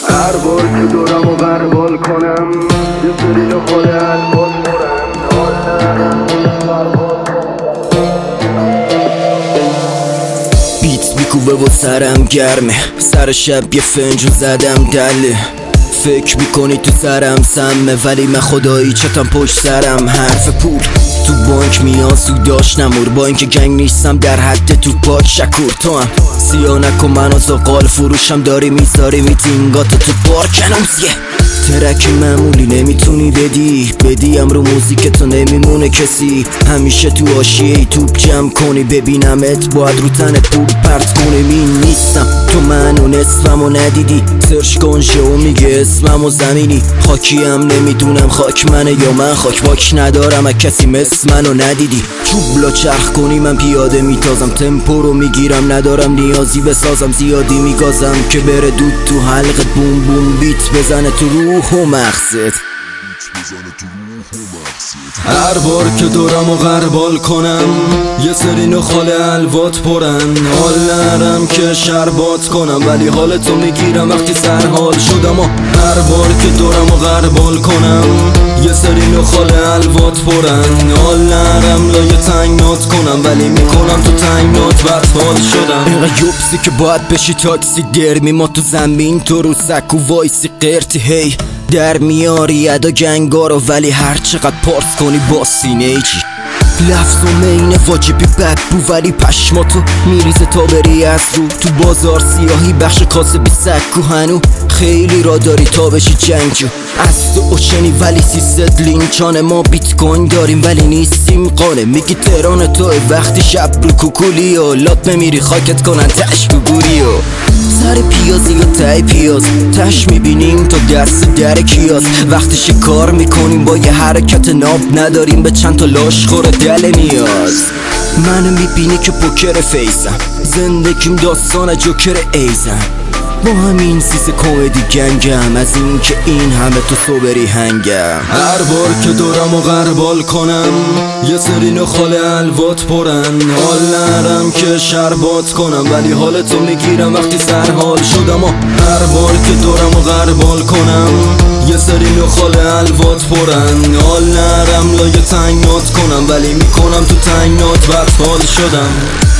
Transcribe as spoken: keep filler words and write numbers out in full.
هر بار که دورم و غربال کنم یه سری نخال الباز برن حال ندارم بیت میکوبه و سرم گرمه، سر شب یه فنجون زدم دله. فکر میکنی تو سرم سمه، ولی من خدایی چتم پشت سرم. حرف پول تو بانک میان سوداش نمور، با اینکه گنگ نیستم در حد تو پاک شکور. تو هم سیاه نکن منو زغال فروشم داری میذاری میتینگاتو تو پارکنم. یه ترک معمولی نمیتونی بدی بدیم رو موزیک تو نمیمونه کسی. همیشه تو آشیه ای توپ جمع کنی، ببینمت باید رو تنت پول پرت کنی. می نیستم تو منو نصفمو ندیدی، سرش کن ژئو میگه اسممو زمینی. خاکیم نمیدونم خاک منه یا من خاک باک ندارم از کسی مثل منو ندیدی. چوبلا چرخ کنی من پیاده میتازم، تمپو رو میگیرم ندارم نیازی بسازم. زیادی میگازم که بره دود تو حلقت، بوم بوم بیت بزنه تو روح و مغزت. هر بار که دورم و غربال کنم یه سری نخال الوات پرن. حال نرم که شربات کنم، ولی حالتو میگیرم وقتی سرحال شدم. و هر بار که دورم و غربال کنم یه سری نخال الوات پرن. حال نرم لایه تنگنات کنم، ولی میکنم تو تنگنات بدحال شدم. اینقدر یوبسی که باید بشی تاکسی درمی، ما تو زمین تو رو سک و وایسی قرتی. هی در میاری ادا گنگارو، ولی هر چقدر پارس کنی با سینه ای چی لفظ و مین واجبی بدبو، ولی پشماتو میریزه تا بری از رو. تو بازار سیاهی بخش کاسبی سکو، هنو خیلی را داری تا بشی جنگجو. از تو اوشنی ولی سیصد لینچانه، ما بیت کوین داریم ولی نیستیم قانه. میگی تهران توی وقتی شب رو کوکولی و لات بمیری خاکت کنن تش بگوری. و سر پیازی یا تای پیاز تش میبینیم تا دست در کیاس. وقتی شکار میکنیم با یه حرکت ناب نداریم به چند تا لاش خوره دل نیاز. منو میبینی که پوکر فیسم، زندگیم داستان جوکر ایزم. با همین سیس کمدی گنگم، از این که این همه تو صبری هنگم. هر بار که دورم و غربال کنم یه سری نخال الوات پرن. حال نرم که شربات کنم، ولی حالتو میگیرم وقتی سرحال شدم. و هر بار که دورم و غربال کنم یه سری نخال الوات پرن. حال نرم لایه تنگنات کنم، ولی میکنم تو تنگنات بدحال شدم.